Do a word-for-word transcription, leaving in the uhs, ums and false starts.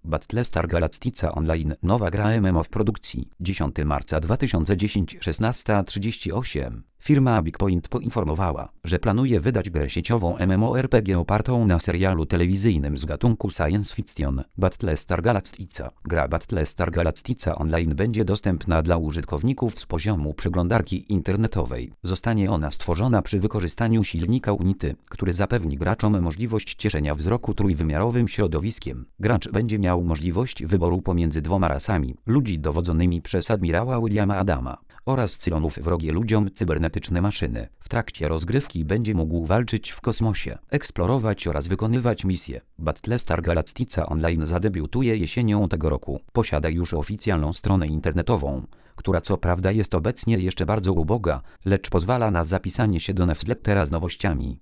Battlestar Galactica Online. Nowa gra M M O w produkcji. dziesiątego marca dwa tysiące dziesiątego, szesnasta trzydzieści osiem. Firma Big Point poinformowała, że planuje wydać grę sieciową MMORPG opartą na serialu telewizyjnym z gatunku science fiction Battlestar Galactica. Gra Battlestar Galactica Online będzie dostępna dla użytkowników z poziomu przeglądarki internetowej. Zostanie ona stworzona przy wykorzystaniu silnika Unity, który zapewni graczom możliwość cieszenia wzroku trójwymiarowym środowiskiem. Gracz będzie miał możliwość wyboru pomiędzy dwoma rasami: ludzi dowodzonymi przez admirała Williama Adama oraz Cylonów, wrogie ludziom cybernetyczne maszyny. W trakcie rozgrywki będzie mógł walczyć w kosmosie, eksplorować oraz wykonywać misje. Battlestar Galactica Online zadebiutuje jesienią tego roku. Posiada już oficjalną stronę internetową, która co prawda jest obecnie jeszcze bardzo uboga, lecz pozwala na zapisanie się do newslettera z nowościami.